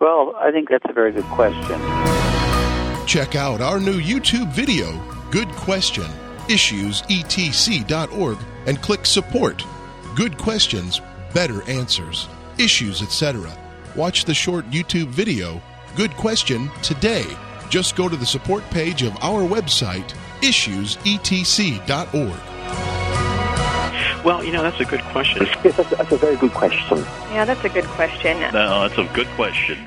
Well, I think that's a very good question. Check out our new YouTube video, Good Question, issuesetc.org, and click Support. Good questions, better answers, issues, etc. Watch the short YouTube video, Good Question, today. Just go to the support page of our website, issuesetc.org. Well, that's a good question. Yes, that's a very good question. Yeah, that's a good question. No, that's a good question.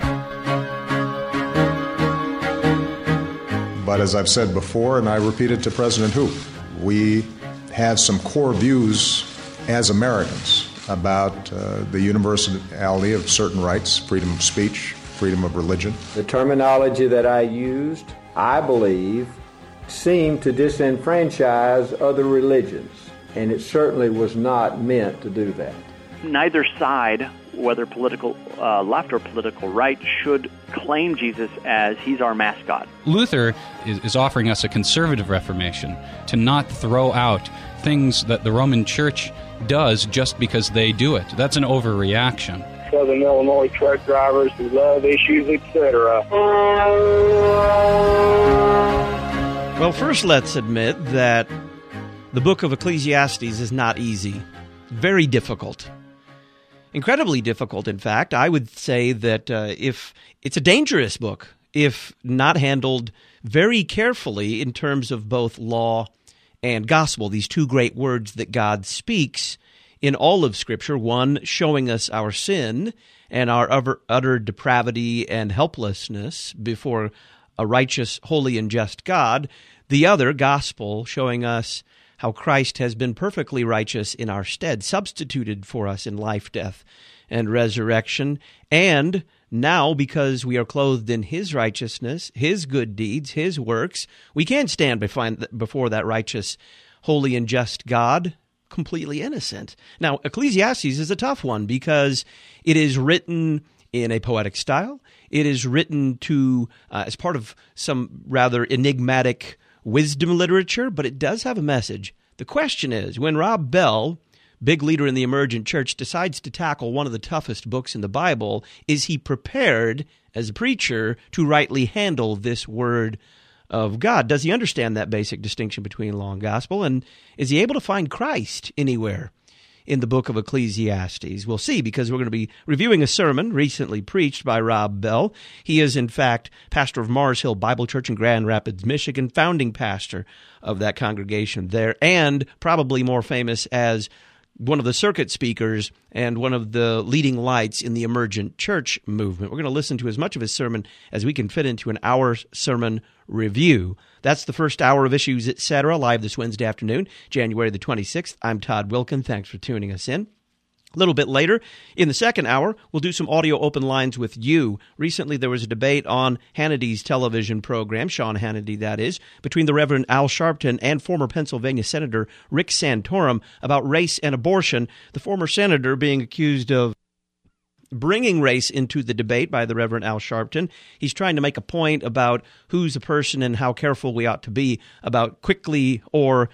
But as I've said before, and I repeat it to President Hu, we have some core views as Americans about the universality of certain rights, freedom of speech, freedom of religion. The terminology that I used, I believe, seemed to disenfranchise other religions, and it certainly was not meant to do that. Neither side, whether political left or political right, should claim Jesus as he's our mascot. Luther is offering us a conservative reformation, to not throw out things that the Roman Church does just because they do it. That's an overreaction. Southern Illinois truck drivers who love issues, etc. Well, first let's admit that the book of Ecclesiastes is not easy. Very difficult. Incredibly difficult, in fact. I would say that if it's a dangerous book, if not handled very carefully in terms of both law and gospel, these two great words that God speaks in all of Scripture, one showing us our sin and our utter depravity and helplessness before a righteous, holy, and just God, the other, gospel, showing us how Christ has been perfectly righteous in our stead, substituted for us in life, death, and resurrection, and now, because we are clothed in His righteousness, His good deeds, His works, we can stand before that righteous, holy, and just God, completely innocent. Now, Ecclesiastes is a tough one because it is written in a poetic style. It is written to as part of some rather enigmatic wisdom literature, but it does have a message. The question is, when Rob Bell, big leader in the emergent church, decides to tackle one of the toughest books in the Bible, is he prepared as a preacher to rightly handle this word of God? Does he understand that basic distinction between law and gospel? And is he able to find Christ anywhere in the book of Ecclesiastes? We'll see, because we're going to be reviewing a sermon recently preached by Rob Bell. He is, in fact, pastor of Mars Hill Bible Church in Grand Rapids, Michigan, founding pastor of that congregation there, and probably more famous as one of the circuit speakers and one of the leading lights in the emergent church movement. We're going to listen to as much of his sermon as we can fit into an hour sermon review. That's the first hour of Issues, Etc., live this Wednesday afternoon, January the 26th. I'm Todd Wilkin. Thanks for tuning us in. A little bit later, in the second hour, we'll do some audio open lines with you. Recently, there was a debate on Hannity's television program, Sean Hannity, that is, between the Reverend Al Sharpton and former Pennsylvania Senator Rick Santorum about race and abortion, the former senator being accused of bringing race into the debate by the Reverend Al Sharpton. He's trying to make a point about who's a person and how careful we ought to be about quickly or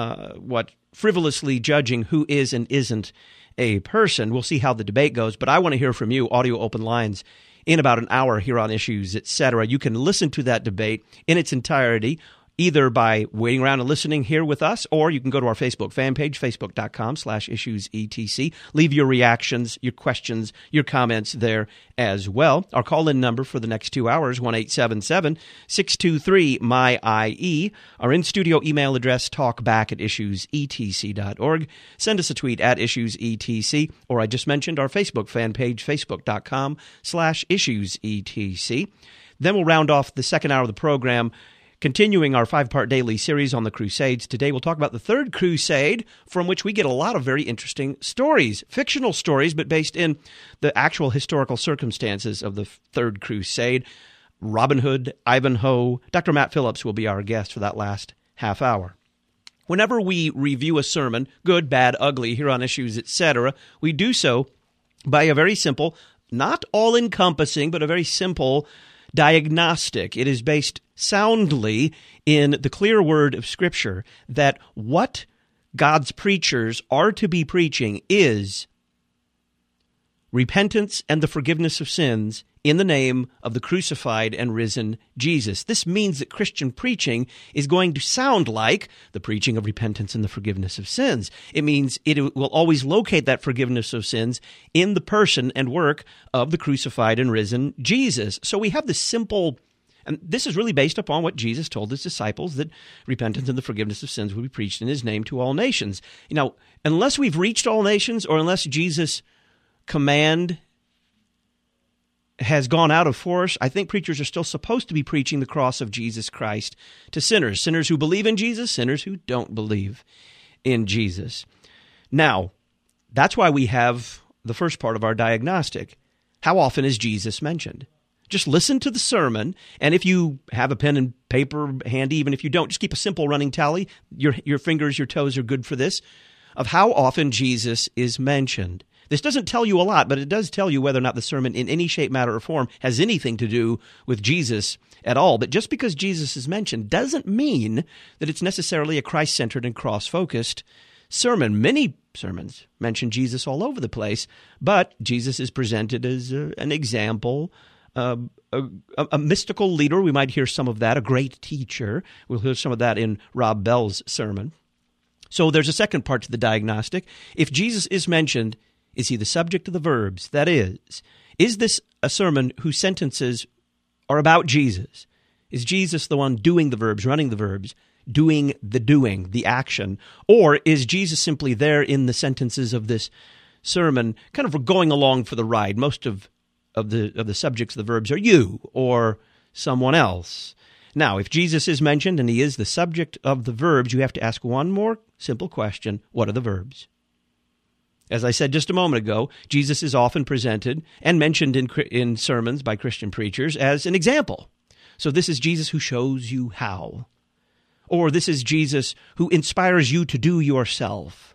frivolously judging who is and isn't a person. We'll see how the debate goes, but I want to hear from you, audio open lines, in about an hour here on Issues, Etc. You can listen to that debate in its entirety, either by waiting around and listening here with us, or you can go to our Facebook fan page, facebook.com/issuesetc. Leave your reactions, your questions, your comments there as well. Our call-in number for the next 2 hours, 1-877-623-MY-IE. Our in-studio email address, talkback@issuesetc.org. Send us a tweet @issuesetc, or I just mentioned our Facebook fan page, facebook.com/issuesetc. Then we'll round off the second hour of the program, continuing our 5-part daily series on the Crusades. Today we'll talk about the Third Crusade, from which we get a lot of very interesting stories, fictional stories, but based in the actual historical circumstances of the Third Crusade. Robin Hood, Ivanhoe. Dr. Matt Phillips will be our guest for that last half hour. Whenever we review a sermon, good, bad, ugly, here on Issues, Etc., we do so by a very simple, not all-encompassing, but a very simple diagnostic. It is based soundly in the clear word of Scripture that what God's preachers are to be preaching is repentance and the forgiveness of sins in the name of the crucified and risen Jesus. This means that Christian preaching is going to sound like the preaching of repentance and the forgiveness of sins. It means it will always locate that forgiveness of sins in the person and work of the crucified and risen Jesus. So we have this simple, and this is really based upon what Jesus told his disciples, that repentance and the forgiveness of sins will be preached in his name to all nations. Unless we've reached all nations, or unless Jesus' command has gone out of force, I think preachers are still supposed to be preaching the cross of Jesus Christ to sinners. Sinners who believe in Jesus, sinners who don't believe in Jesus. Now, that's why we have the first part of our diagnostic. How often is Jesus mentioned? Just listen to the sermon, and if you have a pen and paper handy, even if you don't, just keep a simple running tally. Your fingers, your toes are good for this, of how often Jesus is mentioned. This doesn't tell you a lot, but it does tell you whether or not the sermon in any shape, matter, or form has anything to do with Jesus at all. But just because Jesus is mentioned doesn't mean that it's necessarily a Christ-centered and cross-focused sermon. Many sermons mention Jesus all over the place, but Jesus is presented as an example, a mystical leader. We might hear some of that, a great teacher. We'll hear some of that in Rob Bell's sermon. So there's a second part to the diagnostic. If Jesus is mentioned, is he the subject of the verbs? That is this a sermon whose sentences are about Jesus? Is Jesus the one doing the verbs, running the verbs, doing, the action? Or is Jesus simply there in the sentences of this sermon, kind of going along for the ride? Most of the subjects of the verbs are you or someone else. Now, if Jesus is mentioned and he is the subject of the verbs, you have to ask one more simple question. What are the verbs? As I said just a moment ago, Jesus is often presented and mentioned in sermons by Christian preachers as an example. So this is Jesus who shows you how. Or this is Jesus who inspires you to do yourself.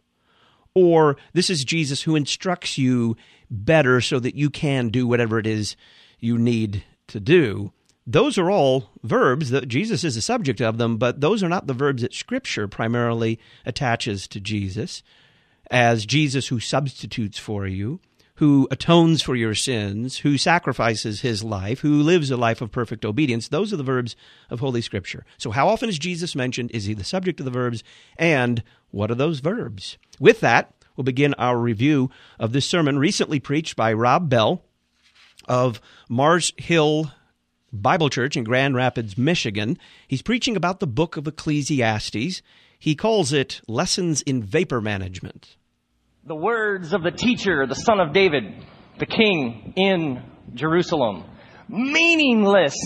Or this is Jesus who instructs you better so that you can do whatever it is you need to do. Those are all verbs that Jesus is the subject of them, but those are not the verbs that Scripture primarily attaches to Jesus as Jesus who substitutes for you, who atones for your sins, who sacrifices his life, who lives a life of perfect obedience. Those are the verbs of Holy Scripture. So how often is Jesus mentioned? Is he the subject of the verbs? And what are those verbs? With that, we'll begin our review of this sermon recently preached by Rob Bell of Mars Hill Bible Church in Grand Rapids, Michigan. He's preaching about the book of Ecclesiastes. He calls it Lessons in Vapor Management. The words of the teacher, the son of David, the king in Jerusalem. Meaningless,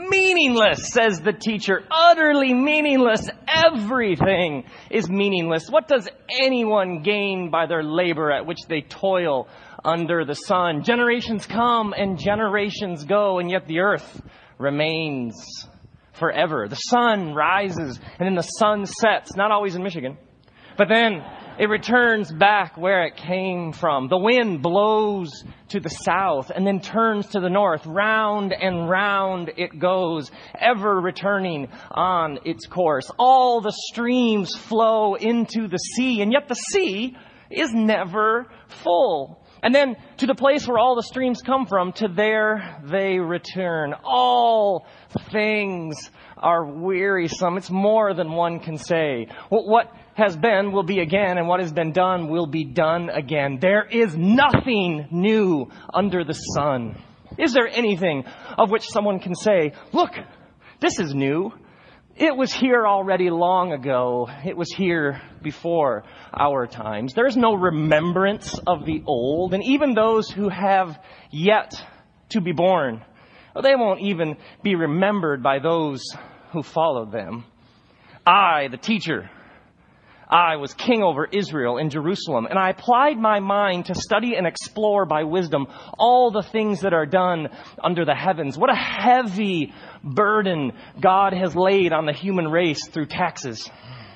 says the teacher. Utterly meaningless. Everything is meaningless. What does anyone gain by their labor at which they toil under the sun? Generations come and generations go, and yet the earth remains forever. The sun rises and then the sun sets, not always in Michigan, but then it returns back where it came from. The wind blows to the south and then turns to the north. Round and round it goes, ever returning on its course. All the streams flow into the sea, and yet the sea is never full. And then to the place where all the streams come from, to there they return. All things are wearisome. It's more than one can say. What has been will be again, and what has been done will be done again. There is nothing new under the sun. Is there anything of which someone can say, look, this is new? It was here already long ago. It was here before our times. There's no remembrance of the old. And even those who have yet to be born, they won't even be remembered by those who followed them. I, the teacher, I was king over Israel in Jerusalem, and I applied my mind to study and explore by wisdom all the things that are done under the heavens. What a heavy burden God has laid on the human race through taxes.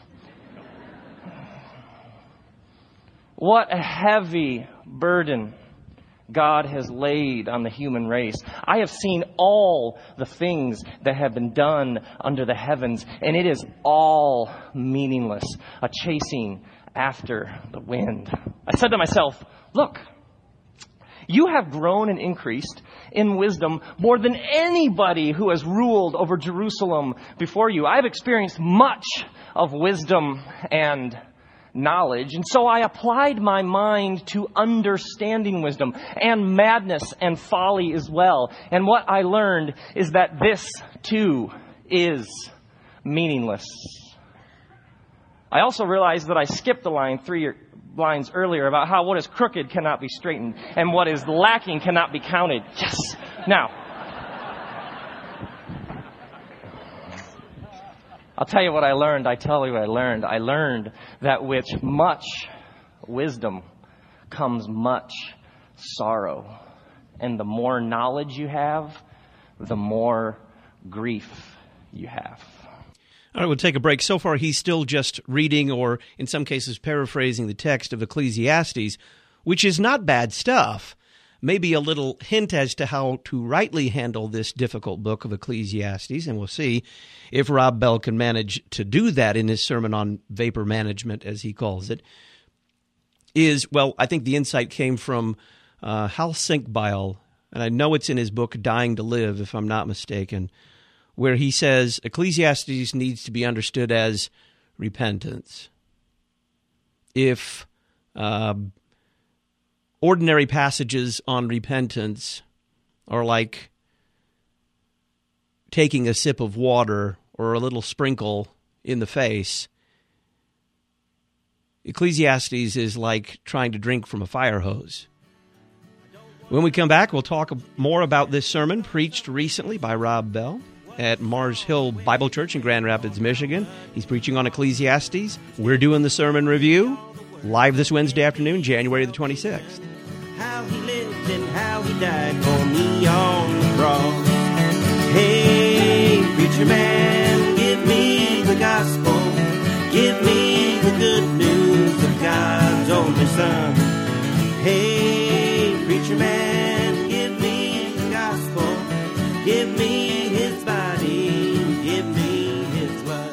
What a heavy burden God has laid on the human race. I have seen all the things that have been done under the heavens, and it is all meaningless, a chasing after the wind. I said to myself, look, you have grown and increased in wisdom more than anybody who has ruled over Jerusalem before you. I've experienced much of wisdom and knowledge, and so I applied my mind to understanding wisdom and madness and folly as well. And what I learned is that this too is meaningless. I also realized that I skipped the line 3 lines earlier about how what is crooked cannot be straightened and what is lacking cannot be counted. Yes! Now, I'll tell you what I learned. I learned that with much wisdom comes much sorrow. And the more knowledge you have, the more grief you have. All right, we'll take a break. So far, he's still just reading or, in some cases, paraphrasing the text of Ecclesiastes, which is not bad stuff. Maybe a little hint as to how to rightly handle this difficult book of Ecclesiastes, and we'll see if Rob Bell can manage to do that in his sermon on vapor management, as he calls it, I think the insight came from Hal Sinkbeil, and I know it's in his book, Dying to Live, if I'm not mistaken, where he says Ecclesiastes needs to be understood as repentance. If ordinary passages on repentance are like taking a sip of water or a little sprinkle in the face, Ecclesiastes is like trying to drink from a fire hose. When we come back, we'll talk more about this sermon preached recently by Rob Bell at Mars Hill Bible Church in Grand Rapids, Michigan. He's preaching on Ecclesiastes. We're doing the sermon review live this Wednesday afternoon, January the 26th. How he lived and how he died for me on the cross. Hey, preacher man, give me the gospel. Give me the good news of God's only Son. Hey, preacher man, give me the gospel. Give me his body, give me his blood.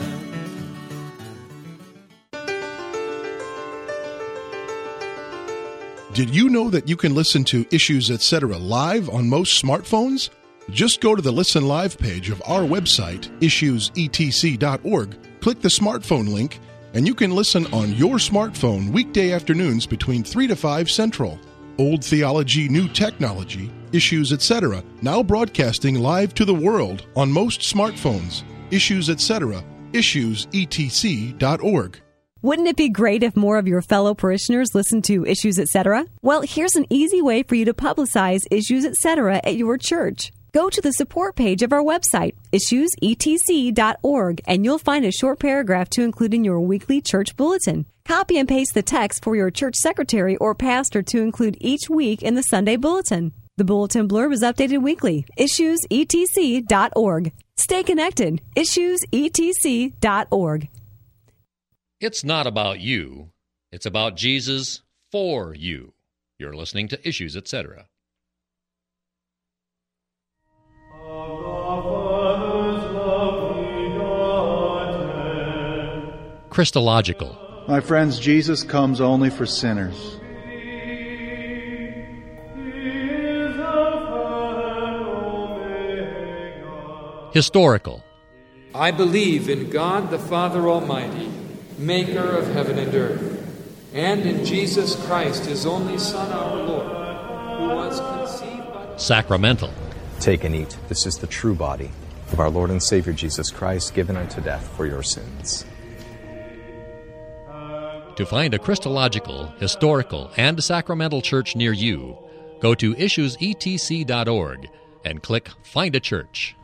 Did you know that you can listen to Issues Etc. live on most smartphones? Just go to the Listen Live page of our website, issuesetc.org, click the smartphone link, and you can listen on your smartphone weekday afternoons between 3 to 5 Central. Old Theology, New Technology, Issues Etc. now broadcasting live to the world on most smartphones. Issues Etc. issuesetc.org. Wouldn't it be great if more of your fellow parishioners listened to Issues Etc.? Well, here's an easy way for you to publicize Issues Etc. at your church. Go to the support page of our website, issuesetc.org, and you'll find a short paragraph to include in your weekly church bulletin. Copy and paste the text for your church secretary or pastor to include each week in the Sunday bulletin. The bulletin blurb is updated weekly. issuesetc.org. Stay connected. issuesetc.org. It's not about you. It's about Jesus for you. You're listening to Issues, Etc. Christological. My friends, Jesus comes only for sinners. Historical. I believe in God the Father Almighty, maker of heaven and earth, and in Jesus Christ, his only Son, our Lord, who was conceived by... Sacramental. Take and eat. This is the true body of our Lord and Savior Jesus Christ, given unto death for your sins. To find a Christological, historical, and sacramental church near you, go to issuesetc.org and click Find a Church.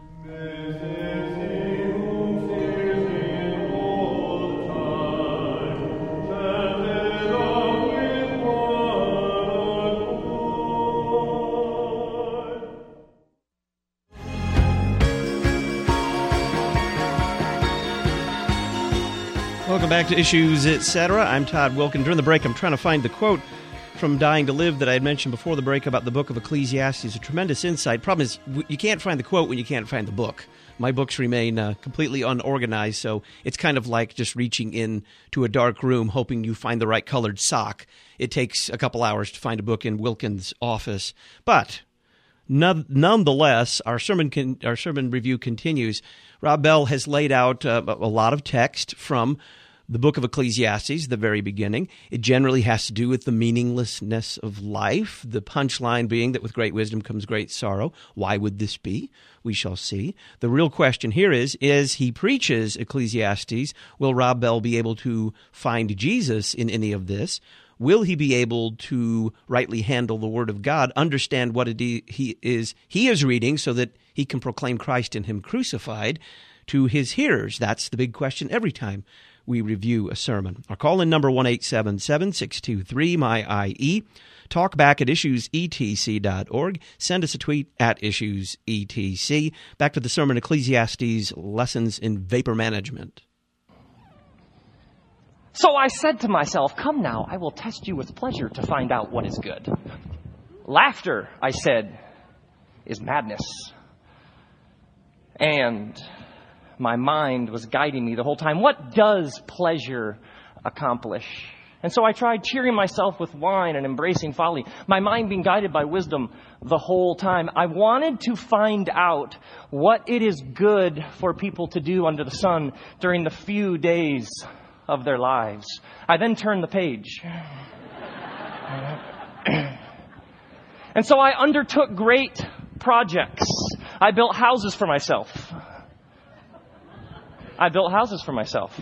Welcome back to Issues, Etc. I'm Todd Wilkin. During the break, I'm trying to find the quote from Dying to Live that I had mentioned before the break about the book of Ecclesiastes. A tremendous insight. Problem is, you can't find the quote when you can't find the book. My books remain completely unorganized, so it's kind of like just reaching into a dark room hoping you find the right colored sock. It takes a couple hours to find a book in Wilkin's office. But Nonetheless, our sermon review continues. Rob Bell has laid out a lot of text from the book of Ecclesiastes, the very beginning. It generally has to do with the meaninglessness of life, the punchline being that with great wisdom comes great sorrow. Why would this be? We shall see. The real question here is, as he preaches Ecclesiastes, will Rob Bell be able to find Jesus in any of this? Will he be able to rightly handle the Word of God, understand what he is reading so that he can proclaim Christ in him crucified to his hearers? That's the big question every time we review a sermon. Our call-in number 1-877-623-MY-IE. Talk back at issuesetc.org. Send us a tweet at issuesetc. Back to the sermon, Ecclesiastes, Lessons in Vapor Management. So I said to myself, come now, I will test you with pleasure to find out what is good. Laughter, I said, is madness. And my mind was guiding me the whole time. What does pleasure accomplish? And so I tried cheering myself with wine and embracing folly, my mind being guided by wisdom the whole time. I wanted to find out what it is good for people to do under the sun during the few days of their lives. I then turned the page. And so I undertook great projects. I built houses for myself. I built houses for myself.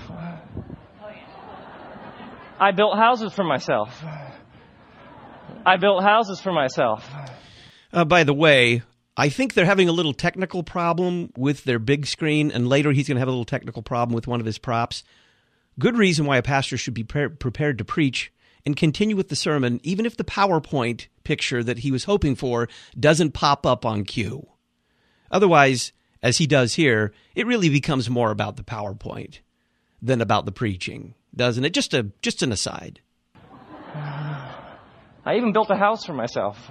I built houses for myself. I built houses for myself. By the way, I think they're having a little technical problem with their big screen, and later he's going to have a little technical problem with one of his props. Good reason why a pastor should be prepared to preach and continue with the sermon, even if the PowerPoint picture that he was hoping for doesn't pop up on cue. Otherwise, as he does here, it really becomes more about the PowerPoint than about the preaching, doesn't it? Just an aside. I even built a house for myself.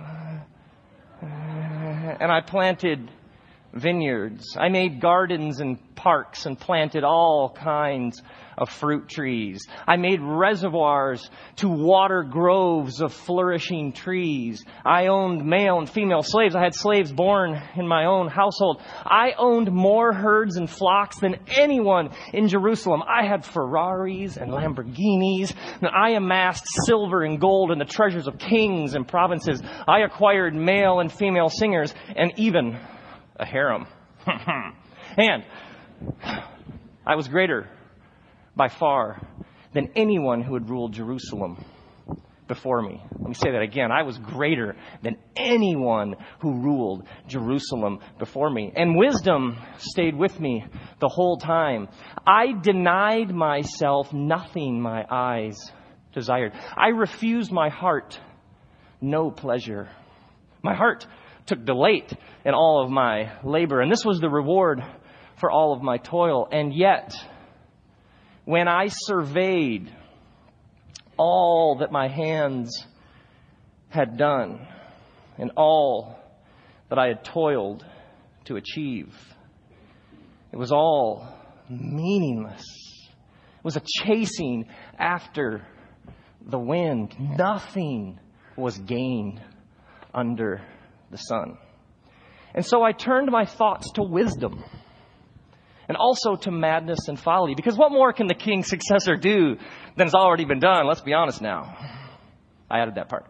And I planted vineyards. I made gardens and parks and planted all kinds of fruit trees. I made reservoirs to water groves of flourishing trees. I owned male and female slaves. I had slaves born in my own household. I owned more herds and flocks than anyone in Jerusalem. I had Ferraris and Lamborghinis. And I amassed silver and gold and the treasures of kings and provinces. I acquired male and female singers and even a harem. And I was greater by far than anyone who had ruled Jerusalem before me. Let me say that again. I was greater than anyone who ruled Jerusalem before me. And wisdom stayed with me the whole time. I denied myself nothing my eyes desired. I refused my heart no pleasure. My heart took delight in all of my labor, and this was the reward for all of my toil. And yet, when I surveyed all that my hands had done and all that I had toiled to achieve, it was all meaningless. It was a chasing after the wind. Nothing was gained under the sun. And so I turned my thoughts to wisdom and also to madness and folly. Because what more can the king's successor do than has already been done? Let's be honest now. I added that part.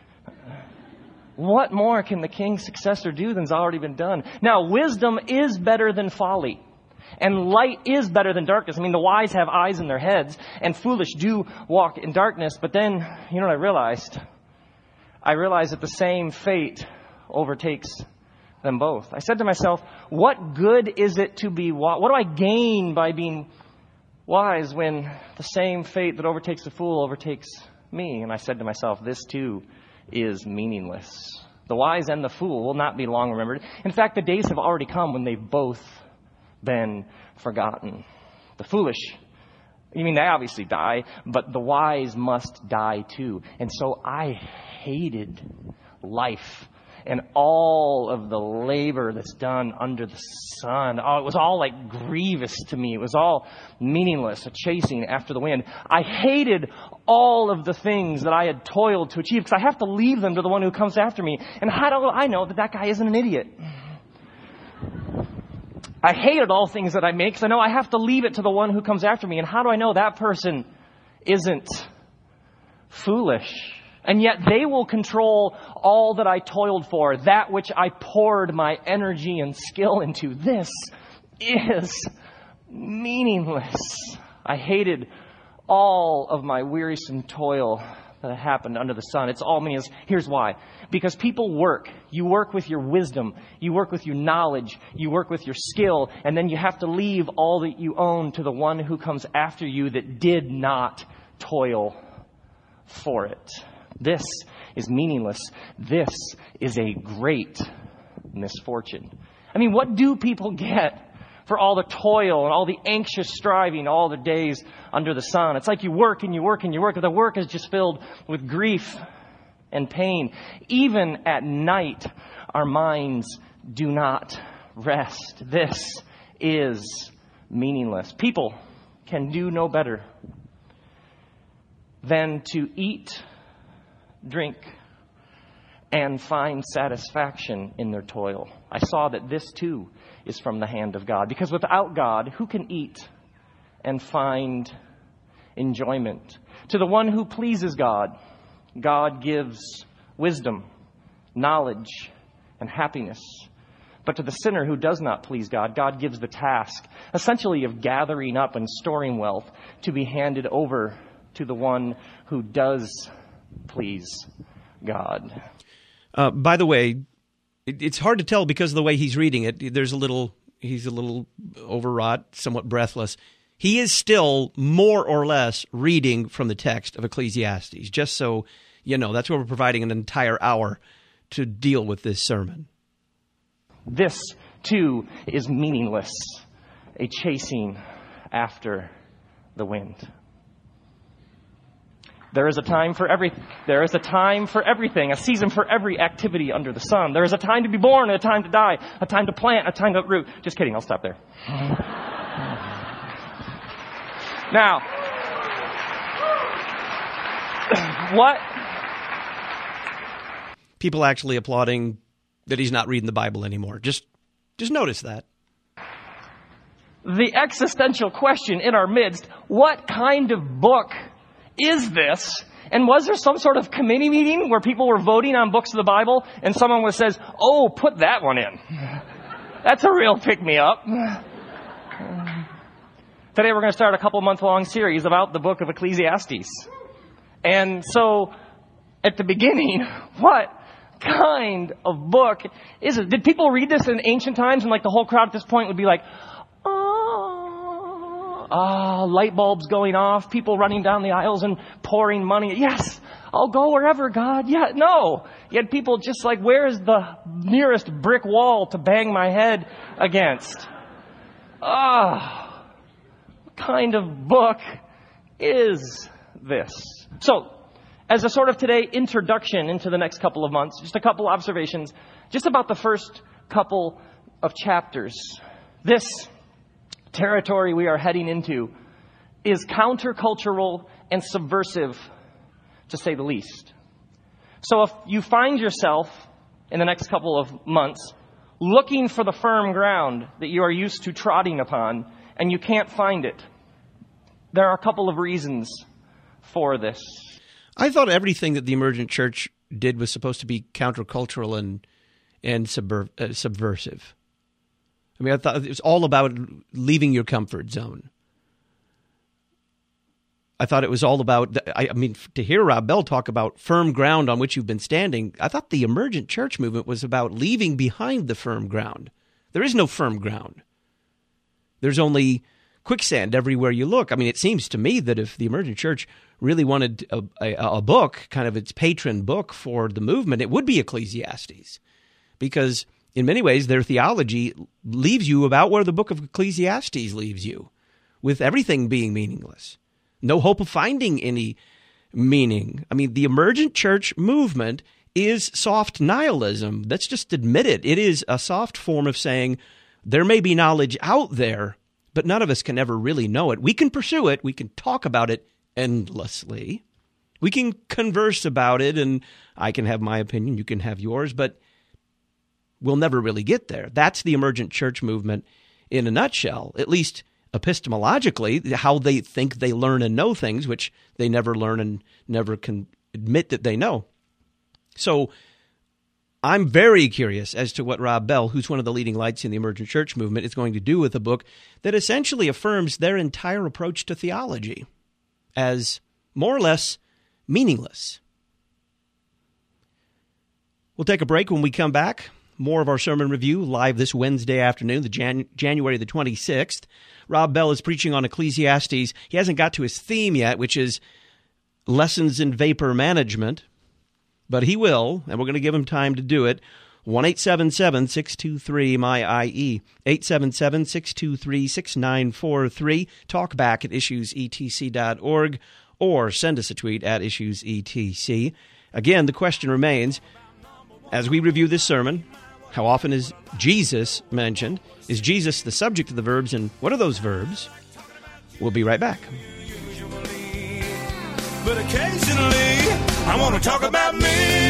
What more can the king's successor do than's already been done? Now, wisdom is better than folly. And light is better than darkness. I mean, the wise have eyes in their heads, and foolish do walk in darkness. But then, you know what I realized? I realized that the same fate overtakes them both. I said to myself, what good is it to be wise? What do I gain by being wise when the same fate that overtakes the fool overtakes me? And I said to myself, this too is meaningless. The wise and the fool will not be long remembered. In fact, the days have already come when they've both been forgotten. The foolish, they obviously die, but the wise must die too. And so I hated life and all of the labor that's done under the sun. Oh, it was all like grievous to me. It was all meaningless, a chasing after the wind. I hated all of the things that I had toiled to achieve because I have to leave them to the one who comes after me. And how do I know that that guy isn't an idiot? I hated all things that I make because I know I have to leave it to the one who comes after me. And how do I know that person isn't foolish? And yet they will control all that I toiled for, that which I poured my energy and skill into. This is meaningless. I hated all of my wearisome toil that happened under the sun. It's all meaningless. Here's why. Because people work. You work with your wisdom. You work with your knowledge. You work with your skill. And then you have to leave all that you own to the one who comes after you that did not toil for it. This is meaningless. This is a great misfortune. I mean, what do people get for all the toil and all the anxious striving all the days under the sun? It's like you work and you work and you work, but the work is just filled with grief and pain. Even at night, our minds do not rest. This is meaningless. People can do no better than to eat, drink, and find satisfaction in their toil. I saw that this too is from the hand of God. Because without God, who can eat and find enjoyment? To the one who pleases God, God gives wisdom, knowledge, and happiness. But to the sinner who does not please God, God gives the task, essentially, of gathering up and storing wealth to be handed over to the one who does please God. By the way, it's hard to tell because of the way he's reading it. He's a little overwrought, somewhat breathless. He is still more or less reading from the text of Ecclesiastes, just so you know. That's why we're providing an entire hour to deal with this sermon. This, too, is meaningless, a chasing after the wind. There is a time for everything, a season for every activity under the sun. There is a time to be born and a time to die, a time to plant, a time to uproot. Just kidding, I'll stop there. Now, what? People actually applauding that he's not reading the Bible anymore. Just notice that. The existential question in our midst, what kind of book is this? And was there some sort of committee meeting where people were voting on books of the Bible and someone says, oh, put that one in? That's a real pick-me-up. Today we're going to start a couple-month-long series about the book of Ecclesiastes. And so, at the beginning, what kind of book is it? Did people read this in ancient times and like the whole crowd at this point would be like, light bulbs going off, people running down the aisles and pouring money. Yes, I'll go wherever, God. Yeah, no. You had people just like, where's the nearest brick wall to bang my head against? What kind of book is this? So, as a sort of today introduction into the next couple of months, just a couple observations, just about the first couple of chapters. This territory we are heading into is countercultural and subversive, to say the least. So if you find yourself in the next couple of months looking for the firm ground that you are used to trotting upon and you can't find it, there are a couple of reasons for this. I thought everything that the emergent church did was supposed to be countercultural and subversive. I mean, I thought it was all about leaving your comfort zone. I thought it was all about, to hear Rob Bell talk about firm ground on which you've been standing, I thought the emergent church movement was about leaving behind the firm ground. There is no firm ground. There's only quicksand everywhere you look. I mean, it seems to me that if the emergent church really wanted a book, kind of its patron book for the movement, it would be Ecclesiastes. Because in many ways, their theology leaves you about where the book of Ecclesiastes leaves you, with everything being meaningless. No hope of finding any meaning. I mean, the emergent church movement is soft nihilism. Let's just admit it. It is a soft form of saying there may be knowledge out there, but none of us can ever really know it. We can pursue it. We can talk about it endlessly. We can converse about it, and I can have my opinion, you can have yours, but we'll never really get there. That's the emergent church movement in a nutshell, at least epistemologically, how they think they learn and know things, which they never learn and never can admit that they know. So I'm very curious as to what Rob Bell, who's one of the leading lights in the emergent church movement, is going to do with a book that essentially affirms their entire approach to theology as more or less meaningless. We'll take a break. When we come back, more of our sermon review live this Wednesday afternoon, January the 26th. Rob Bell is preaching on Ecclesiastes. He hasn't got to his theme yet, which is lessons in vapor management. But he will, and we're going to give him time to do it. 1-877-623-MY-IE, 877-623-6943. Talk back at issuesetc.org or send us a tweet at issuesetc. Again, the question remains, as we review this sermon, how often is Jesus mentioned? Is Jesus the subject of the verbs, and what are those verbs? We'll be right back. But occasionally, I want to talk about me.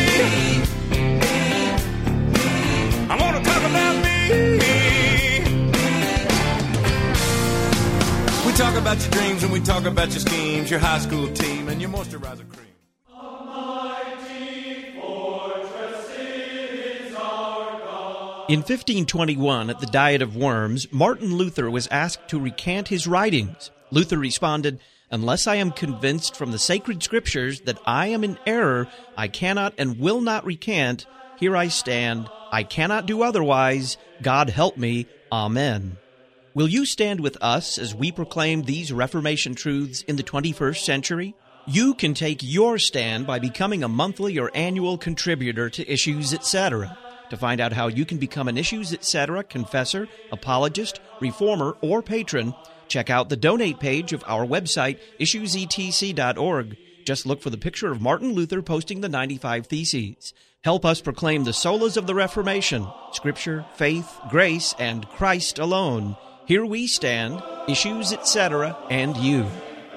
I want to talk about me. We talk about your dreams and we talk about your schemes, your high school team and your moisturizer cream. In 1521, at the Diet of Worms, Martin Luther was asked to recant his writings. Luther responded, "Unless I am convinced from the sacred scriptures that I am in error, I cannot and will not recant. Here I stand. I cannot do otherwise. God help me. Amen." Will you stand with us as we proclaim these Reformation truths in the 21st century? You can take your stand by becoming a monthly or annual contributor to Issues Etc. To find out how you can become an Issues Etc. confessor, apologist, reformer, or patron, check out the donate page of our website, issuesetc.org. Just look for the picture of Martin Luther posting the 95 Theses. Help us proclaim the solas of the Reformation, Scripture, faith, grace, and Christ alone. Here we stand, Issues Etc., and you.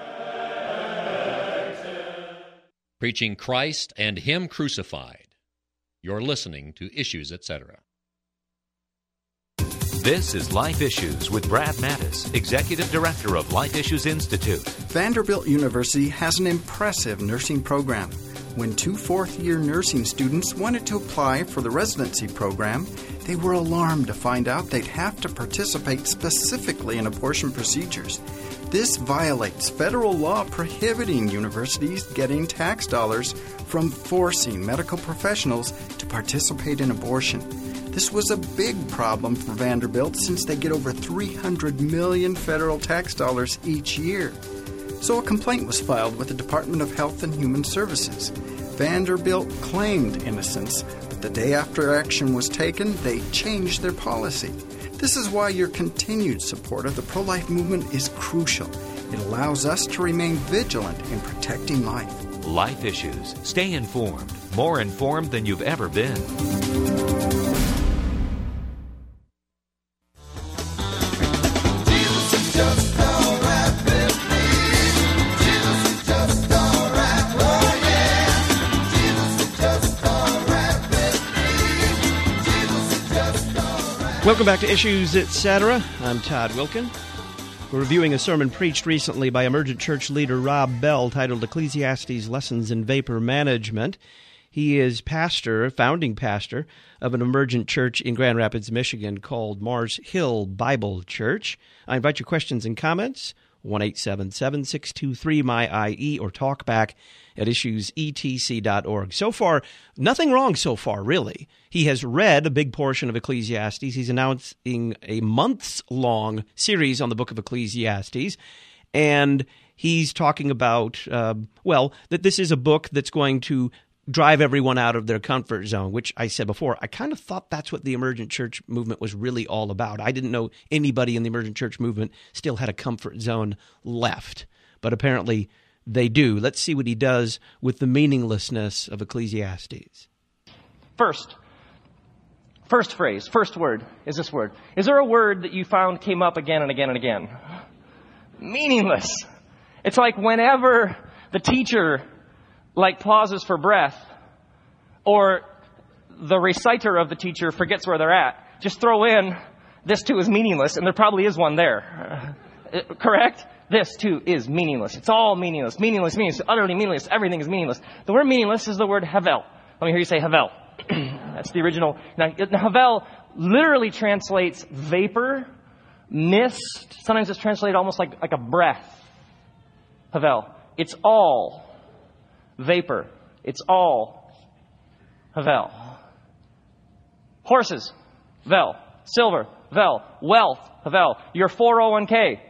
Preaching Christ and Him crucified. You're listening to Issues Etc. This is Life Issues with Brad Mattis, Executive Director of Life Issues Institute. Vanderbilt University has an impressive nursing program. When 2 fourth-year nursing students wanted to apply for the residency program, they were alarmed to find out they'd have to participate specifically in abortion procedures. This violates federal law prohibiting universities getting tax dollars from forcing medical professionals to participate in abortion. This was a big problem for Vanderbilt since they get over $300 million federal tax dollars each year. So a complaint was filed with the Department of Health and Human Services. Vanderbilt claimed innocence, but the day after action was taken, they changed their policy. This is why your continued support of the pro-life movement is crucial. It allows us to remain vigilant in protecting life. Life Issues. Stay informed. More informed than you've ever been. Welcome back to Issues Etc. I'm Todd Wilkin. We're reviewing a sermon preached recently by emergent church leader Rob Bell titled Ecclesiastes Lessons in Vapor Management. He is founding pastor of an emergent church in Grand Rapids, Michigan called Mars Hill Bible Church. I invite your questions and comments, 1-877-623-MY-IE, or talk back at issuesetc.org. So far, nothing wrong so far, really. He has read a big portion of Ecclesiastes. He's announcing a months-long series on the book of Ecclesiastes, and he's talking about, that this is a book that's going to drive everyone out of their comfort zone, which I said before, I kind of thought that's what the emergent church movement was really all about. I didn't know anybody in the emergent church movement still had a comfort zone left, but apparently they do. Let's see what he does with the meaninglessness of Ecclesiastes. First phrase, first word is this word. Is there a word that you found came up again and again and again? Meaningless. It's like whenever the teacher pauses for breath, or the reciter of the teacher forgets where they're at, just throw in, this too is meaningless, and there probably is one there. Correct? This too is meaningless. It's all meaningless. Meaningless, utterly meaningless. Everything is meaningless. The word meaningless is the word havel. Let me hear you say havel. That's the original. Now, havel literally translates vapor, mist. Sometimes it's translated almost like a breath. Havel. It's all vapor. It's all havel. Horses, vel. Silver, vel. Wealth, havel. Your 401k.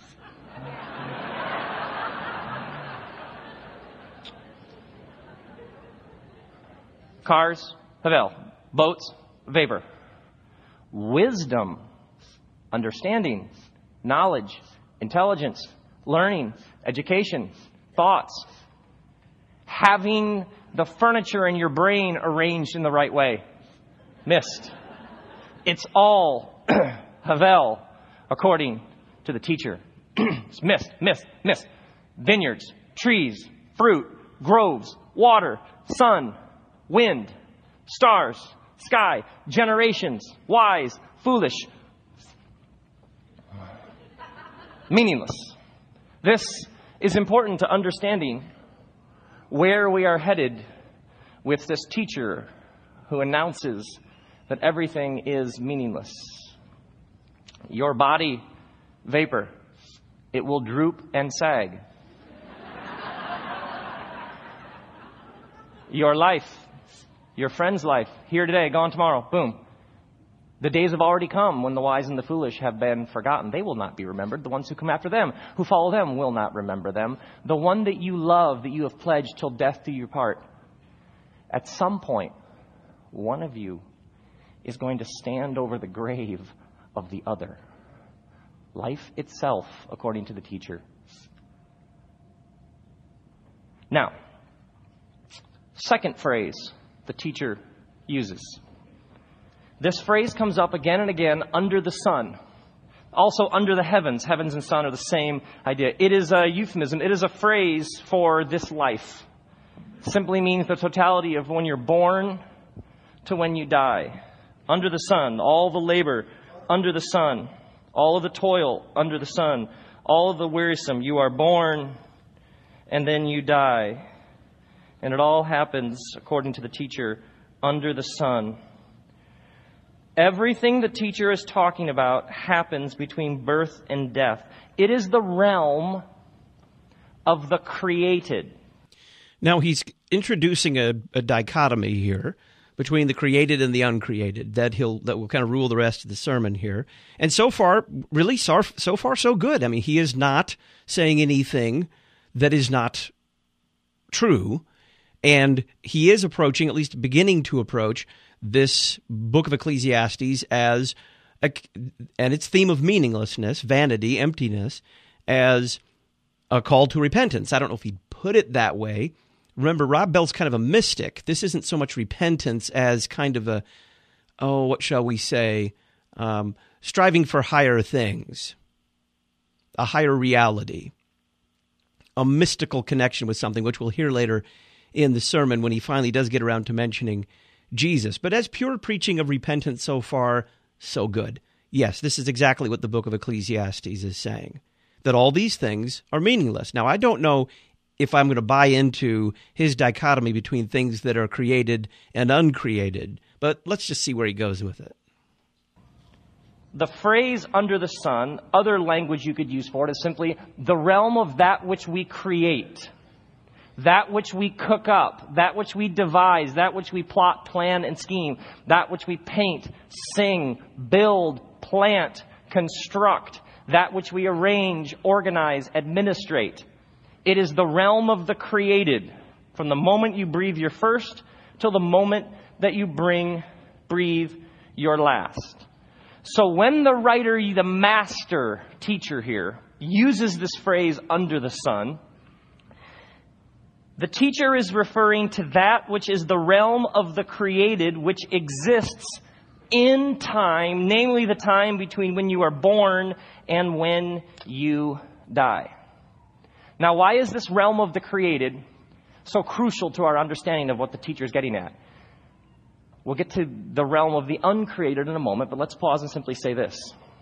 Cars, havel. Boats, vapor. Wisdom, understanding, knowledge, intelligence, learning, education, thoughts. Having the furniture in your brain arranged in the right way. Mist. It's all havel, according to the teacher. It's mist. Vineyards, trees, fruit, groves, water, sun, wind, stars, sky, generations, wise, foolish, meaningless. This is important to understanding where we are headed with this teacher who announces that everything is meaningless. Your body, vapor. It will droop and sag. Your life, your friend's life, here today, gone tomorrow, boom. The days have already come when the wise and the foolish have been forgotten. They will not be remembered. The ones who come after them, who follow them, will not remember them. The one that you love, that you have pledged till death do you part. At some point, one of you is going to stand over the grave of the other. Life itself, according to the teacher. Now, second phrase the teacher uses. This phrase comes up again and again, under the sun. Also under the heavens. Heavens and sun are the same idea. It is a euphemism. It is a phrase for this life. It simply means the totality of when you're born to when you die. Under the sun, all the labor under the sun, all of the toil under the sun, all of the wearisome. You are born and then you die. And it all happens, according to the teacher, under the sun. Everything the teacher is talking about happens between birth and death. It is the realm of the created. Now he's introducing a dichotomy here between the created and the uncreated that will kind of rule the rest of the sermon here. And so far, really, so far so good. I mean, he is not saying anything that is not true, and he is approaching, at least beginning to approach, this book of Ecclesiastes as and its theme of meaninglessness, vanity, emptiness, as a call to repentance. I don't know if he'd put it that way. Remember, Rob Bell's kind of a mystic. This isn't so much repentance as kind of a, what shall we say, striving for higher things, a higher reality, a mystical connection with something, which we'll hear later in the sermon when he finally does get around to mentioning Jesus. But as pure preaching of repentance so far, so good. Yes, this is exactly what the book of Ecclesiastes is saying, that all these things are meaningless. Now, I don't know if I'm going to buy into his dichotomy between things that are created and uncreated, but let's just see where he goes with it. The phrase under the sun, other language you could use for it, is simply the realm of that which we create, that which we cook up, that which we devise, that which we plot, plan, and scheme, that which we paint, sing, build, plant, construct, that which we arrange, organize, administrate. It is the realm of the created, from the moment you breathe your first till the moment that you breathe your last. So when the writer, the master teacher here, uses this phrase under the sun, The teacher is referring to that which is the realm of the created, which exists in time, namely the time between when you are born and when you die. Now, why is this realm of the created so crucial to our understanding of what the teacher is getting at? We'll get to the realm of the uncreated in a moment, but let's pause and simply say this.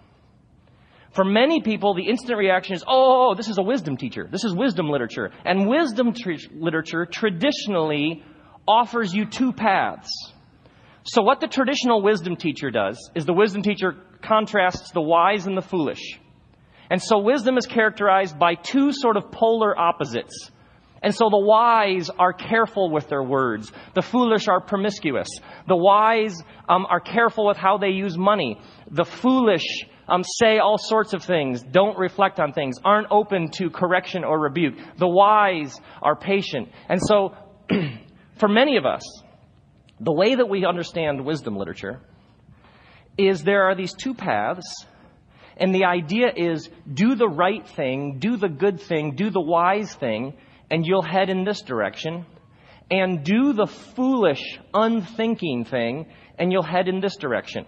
For many people, the instant reaction is, oh, this is a wisdom teacher. This is wisdom literature. And wisdom literature traditionally offers you two paths. So what the traditional wisdom teacher does is the wisdom teacher contrasts the wise and the foolish. And so wisdom is characterized by two sort of polar opposites. And so the wise are careful with their words. The foolish are promiscuous. The wise are careful with how they use money. The foolish say all sorts of things, don't reflect on things, aren't open to correction or rebuke. The wise are patient. And so, for many of us, the way that we understand wisdom literature is there are these two paths, and the idea is do the right thing, do the good thing, do the wise thing, and you'll head in this direction. And do the foolish, unthinking thing, and you'll head in this direction.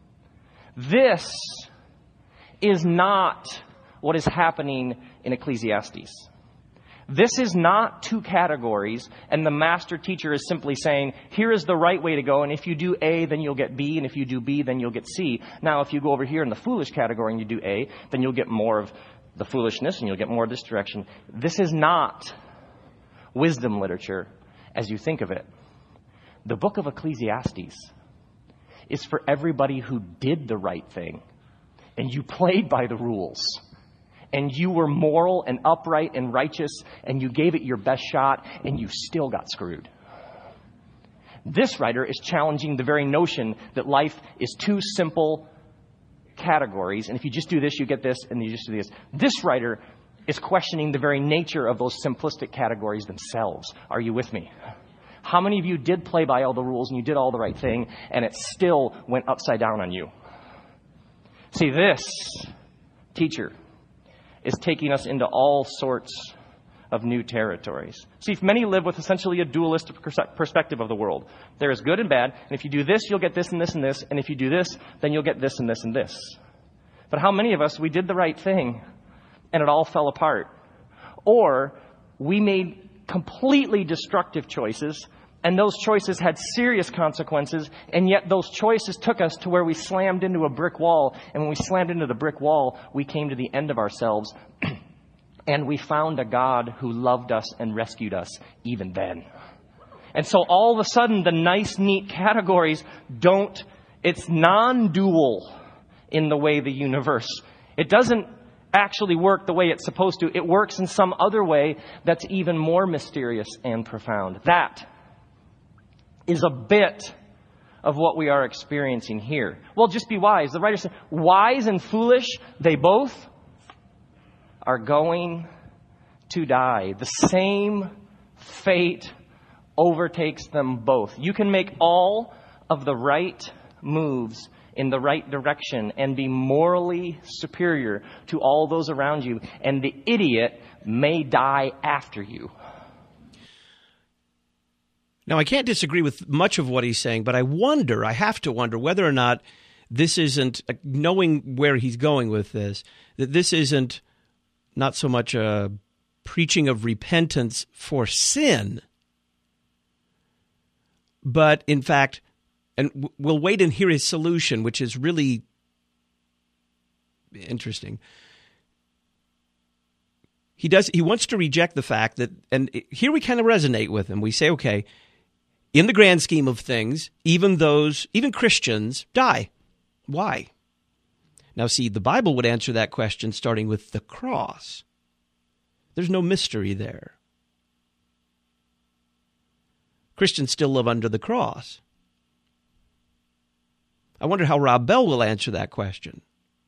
This is not what is happening in Ecclesiastes. This is not two categories, and the master teacher is simply saying, here is the right way to go, and if you do A, then you'll get B, and if you do B, then you'll get C. Now, if you go over here in the foolish category and you do A, then you'll get more of the foolishness, and you'll get more of this direction. This is not wisdom literature as you think of it. The book of Ecclesiastes is for everybody who did the right thing, and you played by the rules, and you were moral and upright and righteous, and you gave it your best shot, and you still got screwed. This writer is challenging the very notion that life is two simple categories, and if you just do this, you get this, and you just do this. This writer is questioning the very nature of those simplistic categories themselves. Are you with me? How many of you did play by all the rules, and you did all the right thing, and it still went upside down on you? See, this teacher is taking us into all sorts of new territories. See, many live with essentially a dualistic perspective of the world. There is good and bad, and if you do this, you'll get this and this and this, and if you do this, then you'll get this and this and this. But how many of us, we did the right thing, and it all fell apart? Or we made completely destructive choices, and those choices had serious consequences, and yet those choices took us to where we slammed into a brick wall. And when we slammed into the brick wall, we came to the end of ourselves, and we found a God who loved us and rescued us even then. And so all of a sudden, the nice, neat categories it's non-dual in the way the universe. It doesn't actually work the way it's supposed to. It works in some other way that's even more mysterious and profound. That is a bit of what we are experiencing here. Well, just be wise. The writer said, wise and foolish, they both are going to die. The same fate overtakes them both. You can make all of the right moves in the right direction and be morally superior to all those around you, and the idiot may die after you. Now, I can't disagree with much of what he's saying, but I have to wonder whether or not this isn't, knowing where he's going with this, that this isn't not so much a preaching of repentance for sin, but in fact, and we'll wait and hear his solution, which is really interesting. He wants to reject the fact that, and here we kind of resonate with him. We say, okay, in the grand scheme of things, even Christians die. Why? Now, see, the Bible would answer that question starting with the cross. There's no mystery there. Christians still live under the cross. I wonder how Rob Bell will answer that question.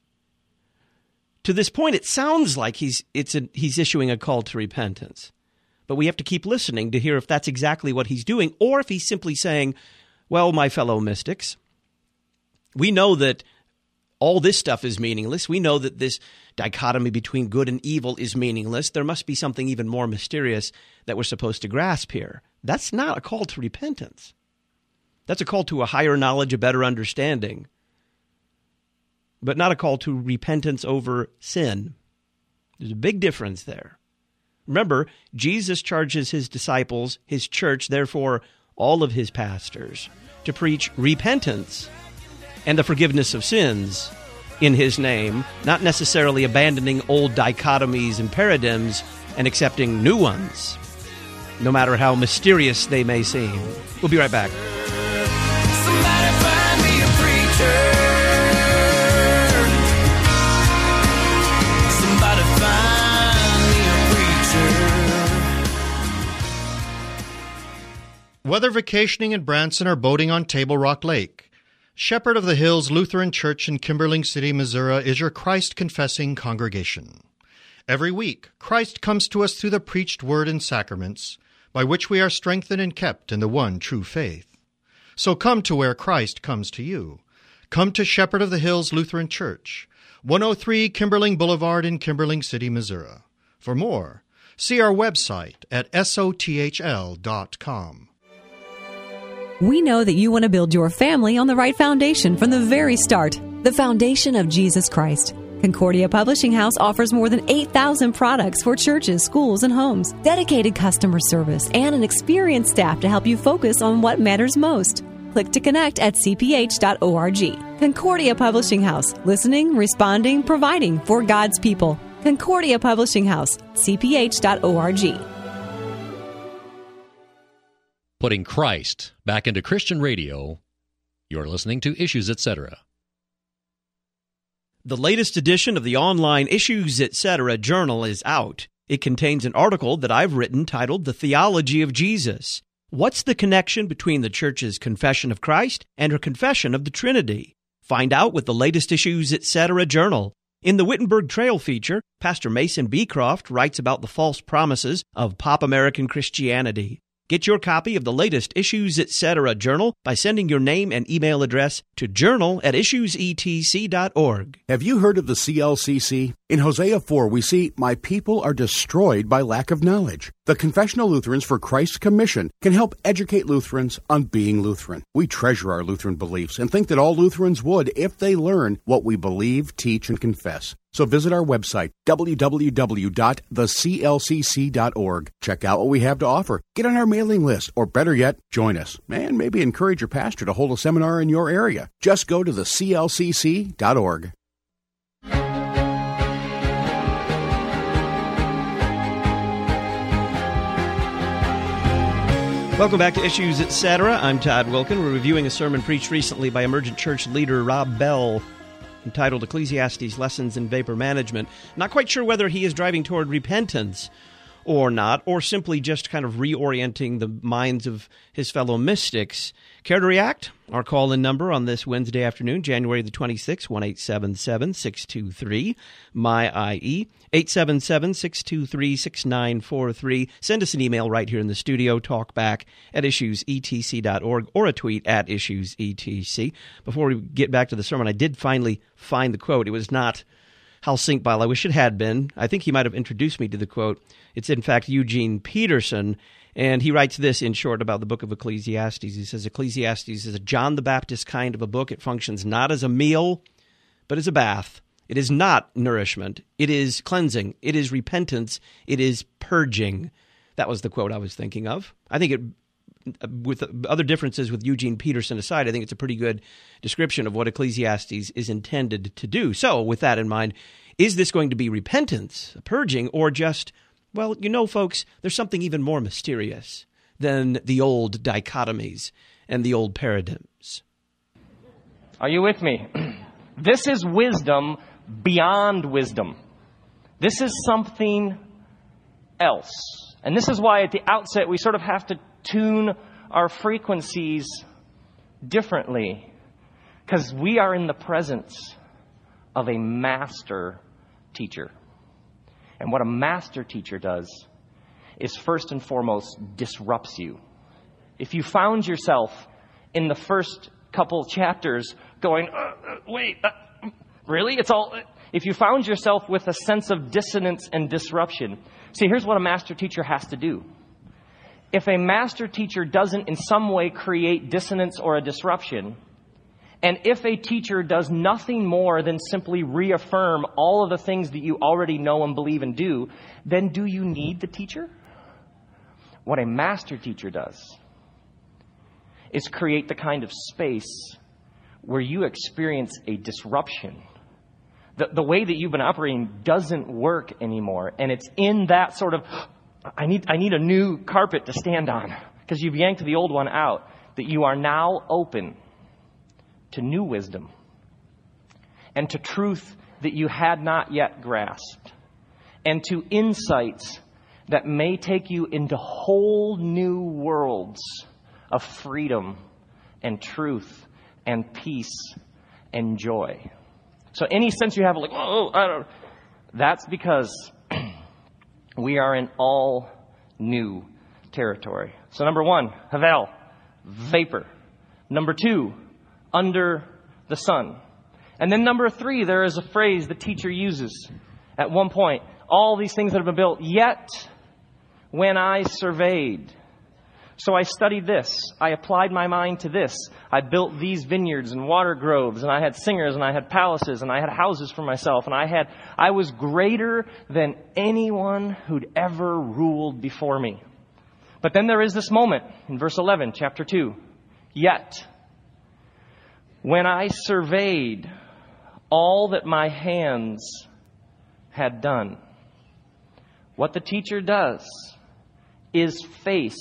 To this point, it sounds like he's issuing a call to repentance. But we have to keep listening to hear if that's exactly what he's doing, or if he's simply saying, well, my fellow mystics, we know that all this stuff is meaningless. We know that this dichotomy between good and evil is meaningless. There must be something even more mysterious that we're supposed to grasp here. That's not a call to repentance. That's a call to a higher knowledge, a better understanding, but not a call to repentance over sin. There's a big difference there. Remember, Jesus charges his disciples, his church, therefore all of his pastors, to preach repentance and the forgiveness of sins in his name, not necessarily abandoning old dichotomies and paradigms and accepting new ones, no matter how mysterious they may seem. We'll be right back. Somebody find me a preacher. Somebody find me a preacher. Whether vacationing in Branson or boating on Table Rock Lake, Shepherd of the Hills Lutheran Church in Kimberling City, Missouri is your Christ-confessing congregation. Every week, Christ comes to us through the preached word and sacraments, by which we are strengthened and kept in the one true faith. So come to where Christ comes to you. Come to Shepherd of the Hills Lutheran Church, 103 Kimberling Boulevard in Kimberling City, Missouri. For more, see our website at sothl.com. We know that you want to build your family on the right foundation from the very start, the foundation of Jesus Christ. Concordia Publishing House offers more than 8,000 products for churches, schools, and homes, dedicated customer service, and an experienced staff to help you focus on what matters most. Click to connect at cph.org. Concordia Publishing House, listening, responding, providing for God's people. Concordia Publishing House, cph.org. Putting Christ back into Christian radio. You're listening to Issues, Etc. The latest edition of the online Issues, Etc. journal is out. It contains an article that I've written titled The Theology of Jesus. What's the connection between the Church's confession of Christ and her confession of the Trinity? Find out with the latest Issues, Etc. journal. In the Wittenberg Trail feature, Pastor Mason Beecroft writes about the false promises of pop American Christianity. Get your copy of the latest Issues, Etc. journal by sending your name and email address to journal@issuesetc.org. Have you heard of the CLCC? In Hosea 4, we see, "My people are destroyed by lack of knowledge." The Confessional Lutherans for Christ's Commission can help educate Lutherans on being Lutheran. We treasure our Lutheran beliefs and think that all Lutherans would if they learn what we believe, teach, and confess. So visit our website, www.theclcc.org. Check out what we have to offer. Get on our mailing list, or better yet, join us. And maybe encourage your pastor to hold a seminar in your area. Just go to theclcc.org. Welcome back to Issues, Etc. I'm Todd Wilkin. We're reviewing a sermon preached recently by Emergent Church leader Rob Bell, entitled Ecclesiastes Lessons in Vapor Management. Not quite sure whether he is driving toward repentance or not, or simply just kind of reorienting the minds of his fellow mystics. Care to react? Our call-in number on this Wednesday afternoon, January the 26th, 1-877-623-MY-IE, 877-623-6943. Send us an email right here in the studio, talkback@issuesetc.org, or a tweet at issuesetc. Before we get back to the sermon, I did finally find the quote. It was not Hal Sinkbeil. I wish it had been. I think he might have introduced me to the quote. It's, in fact, Eugene Peterson, and he writes this in short about the book of Ecclesiastes. He says, Ecclesiastes is a John the Baptist kind of a book. It functions not as a meal, but as a bath. It is not nourishment. It is cleansing. It is repentance. It is purging. That was the quote I was thinking of. I think it, with other differences with Eugene Peterson aside, I think it's a pretty good description of what Ecclesiastes is intended to do. So, with that in mind, is this going to be repentance, purging, or just, well, you know, folks, there's something even more mysterious than the old dichotomies and the old paradigms? Are you with me? This is wisdom beyond wisdom. This is something else. And this is why at the outset we sort of have to tune our frequencies differently, because we are in the presence of a master teacher. And what a master teacher does is first and foremost disrupts you. If you found yourself in the first couple chapters going, wait, Really? It's all... If you found yourself with a sense of dissonance and disruption, see, here's what a master teacher has to do. If a master teacher doesn't in some way create dissonance or a disruption, and if a teacher does nothing more than simply reaffirm all of the things that you already know and believe and do, then do you need the teacher? What a master teacher does is create the kind of space where you experience a disruption. The way that you've been operating doesn't work anymore. And it's in that sort of, I need a new carpet to stand on because you've yanked the old one out, that you are now open to new wisdom and to truth that you had not yet grasped and to insights that may take you into whole new worlds of freedom and truth and peace and joy. So any sense you have like, oh, I don't, that's because we are in all new territory. So number 1, havel, vapor. Number 2, under the sun. And then number 3, there is a phrase the teacher uses at one point. All these things that have been built, yet when I surveyed. So I studied this. I applied my mind to this. I built these vineyards and water groves, and I had singers, and I had palaces, and I had houses for myself, and I was greater than anyone who'd ever ruled before me. But then there is this moment in verse 11, chapter 2. Yet, when I surveyed all that my hands had done, what the teacher does is face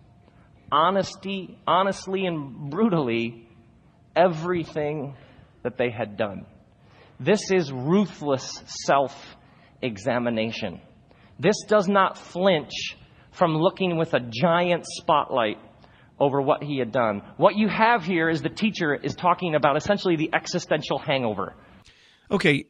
honestly and brutally everything that they had done. This is ruthless self-examination. This does not flinch from looking with a giant spotlight over what he had done. What you have here is the teacher is talking about essentially the existential hangover. Okay,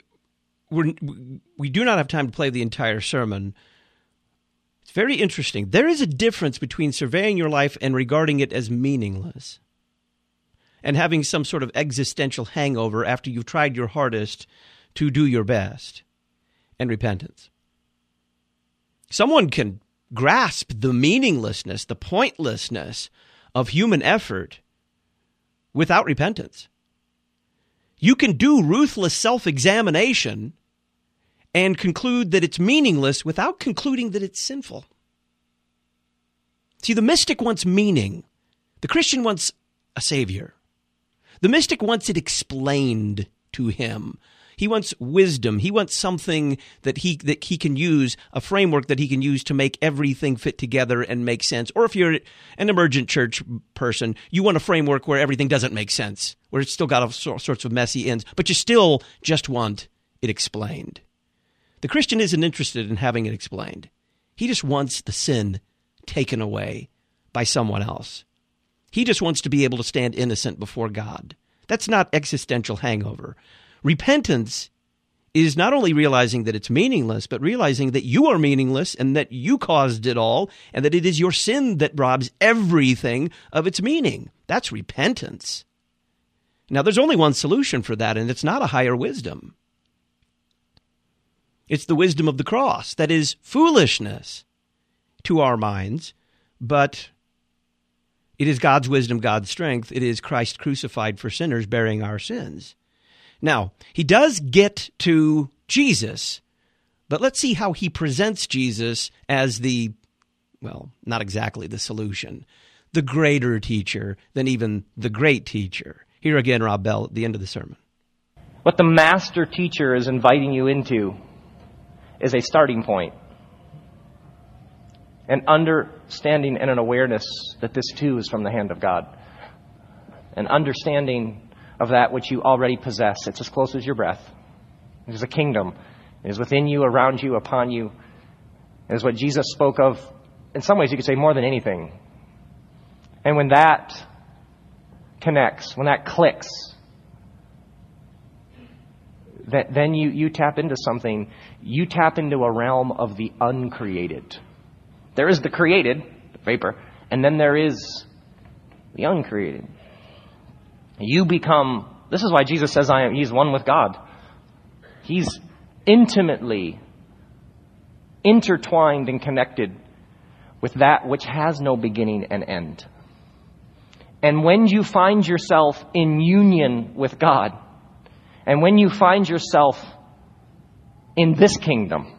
we do not have time to play the entire sermon. It's very interesting. There is a difference between surveying your life and regarding it as meaningless and having some sort of existential hangover after you've tried your hardest to do your best, and repentance. Someone can grasp the meaninglessness, the pointlessness of human effort without repentance. You can do ruthless self-examination and conclude that it's meaningless without concluding that it's sinful. See, the mystic wants meaning. The Christian wants a savior. The mystic wants it explained to him. He wants wisdom. He wants something that he can use, a framework that he can use to make everything fit together and make sense. Or if you're an emergent church person, you want a framework where everything doesn't make sense, where it's still got all sorts of messy ends, but you still just want it explained. The Christian isn't interested in having it explained. He just wants the sin taken away by someone else. He just wants to be able to stand innocent before God. That's not existential hangover. Repentance is not only realizing that it's meaningless, but realizing that you are meaningless and that you caused it all and that it is your sin that robs everything of its meaning. That's repentance. Now, there's only one solution for that, and it's not a higher wisdom. It's the wisdom of the cross. That is foolishness to our minds, but it is God's wisdom, God's strength. It is Christ crucified for sinners, bearing our sins. Now, he does get to Jesus, but let's see how he presents Jesus as not exactly the solution, the greater teacher than even the great teacher. Here again, Rob Bell at the end of the sermon. What the master teacher is inviting you into is a starting point, an understanding and an awareness that this too is from the hand of God, an understanding of that which you already possess. It's as close as your breath. It is a kingdom. It is within you, around you, upon you. It is what Jesus spoke of, in some ways you could say more than anything. And when that connects, when that clicks, then you tap into something. You tap into a realm of the uncreated. There is the created, the vapor, and then there is the uncreated. You become, this is why Jesus says he's one with God. He's intimately intertwined and connected with that which has no beginning and end. And when you find yourself in union with God, and when you find yourself in this kingdom,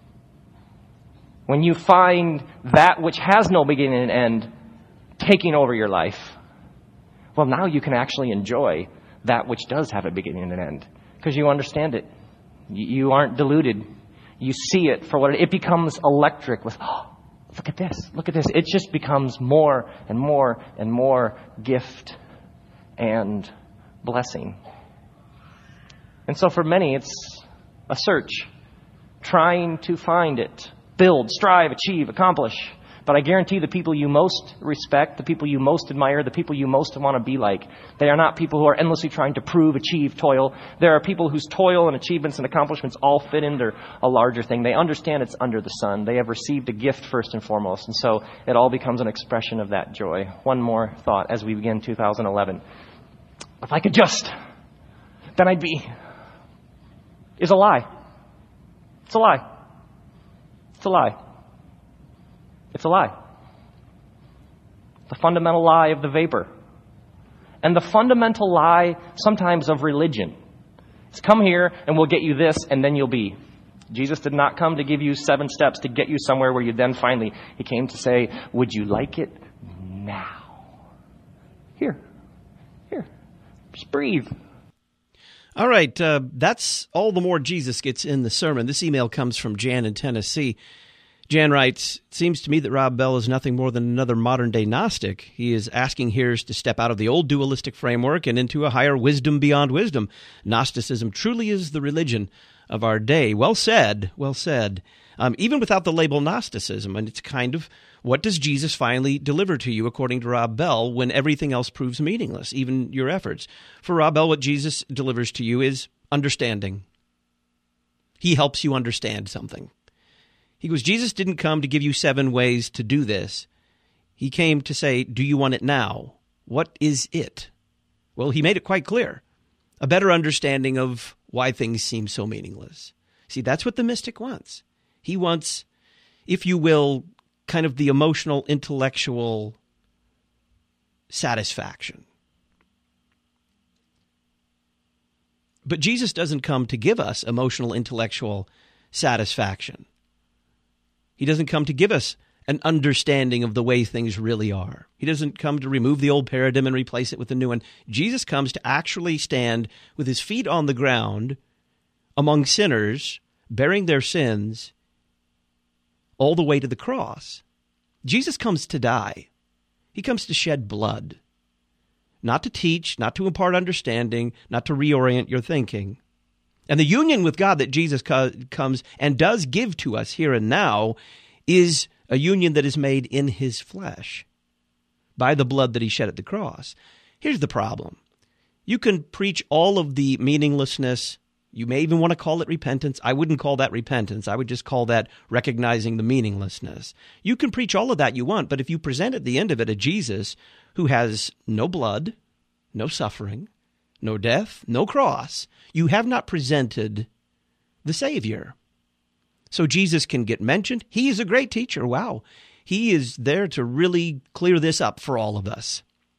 when you find that which has no beginning and end taking over your life, well, now you can actually enjoy that which does have a beginning and end, because you understand it. You aren't deluded. You see it for what it becomes electric with, oh, look at this, look at this. It just becomes more and more and more gift and blessing. And so for many, it's a search, trying to find it, build, strive, achieve, accomplish. But I guarantee the people you most respect, the people you most admire, the people you most want to be like, they are not people who are endlessly trying to prove, achieve, toil. There are people whose toil and achievements and accomplishments all fit into a larger thing. They understand it's under the sun. They have received a gift first and foremost. And so it all becomes an expression of that joy. One more thought as we begin 2011. If I could just, then I'd be, is a lie. It's a lie. It's a lie. It's a lie. The fundamental lie of the vapor. And the fundamental lie sometimes of religion. It's come here and we'll get you this and then you'll be. Jesus did not come to give you 7 steps to get you somewhere where you then finally, he came to say, would you like it now? Here. Just breathe. All right, that's all the more Jesus gets in the sermon. This email comes from Jan in Tennessee. Jan writes, it seems to me that Rob Bell is nothing more than another modern-day Gnostic. He is asking hearers to step out of the old dualistic framework and into a higher wisdom beyond wisdom. Gnosticism truly is the religion of our day. Well said, well said. Even without the label Gnosticism, and it's kind of, what does Jesus finally deliver to you, according to Rob Bell, when everything else proves meaningless, even your efforts? For Rob Bell, what Jesus delivers to you is understanding. He helps you understand something. He goes, Jesus didn't come to give you 7 ways to do this. He came to say, do you want it now? What is it? Well, he made it quite clear. A better understanding of why things seem so meaningless. See, that's what the mystic wants. He wants, if you will, kind of the emotional, intellectual satisfaction. But Jesus doesn't come to give us emotional, intellectual satisfaction. He doesn't come to give us an understanding of the way things really are. He doesn't come to remove the old paradigm and replace it with a new one. Jesus comes to actually stand with his feet on the ground among sinners, bearing their sins, all the way to the cross. Jesus comes to die. He comes to shed blood. Not to teach, not to impart understanding, not to reorient your thinking. And the union with God that Jesus comes and does give to us here and now is a union that is made in his flesh by the blood that he shed at the cross. Here's the problem. You can preach all of the meaninglessness. You may even want to call it repentance. I wouldn't call that repentance. I would just call that recognizing the meaninglessness. You can preach all of that you want, but if you present at the end of it a Jesus who has no blood, no suffering, no death, no cross, you have not presented the Savior. So Jesus can get mentioned. He is a great teacher. Wow. He is there to really clear this up for all of us.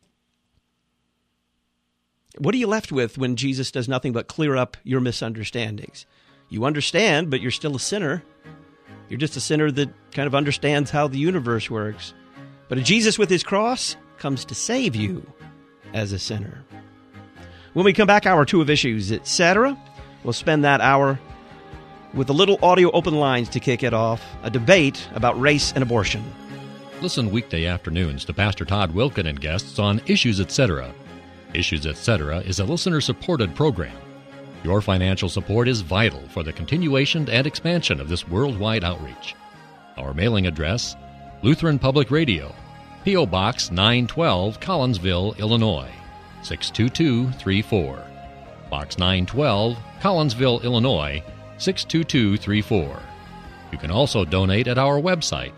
What are you left with when Jesus does nothing but clear up your misunderstandings? You understand, but you're still a sinner. You're just a sinner that kind of understands how the universe works. But a Jesus with his cross comes to save you as a sinner. When we come back, hour 2 of Issues, etc., we'll spend that hour with a little audio open lines to kick it off, a debate about race and abortion. Listen weekday afternoons to Pastor Todd Wilken and guests on Issues, etc. Issues, etc. is a listener-supported program. Your financial support is vital for the continuation and expansion of this worldwide outreach. Our mailing address, Lutheran Public Radio, P.O. Box 912, Collinsville, Illinois, 62234. Box 912, Collinsville, Illinois, 62234. You can also donate at our website,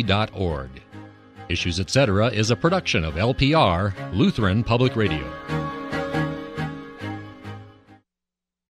issuesetc.org. Issues, etc. is a production of LPR, Lutheran Public Radio.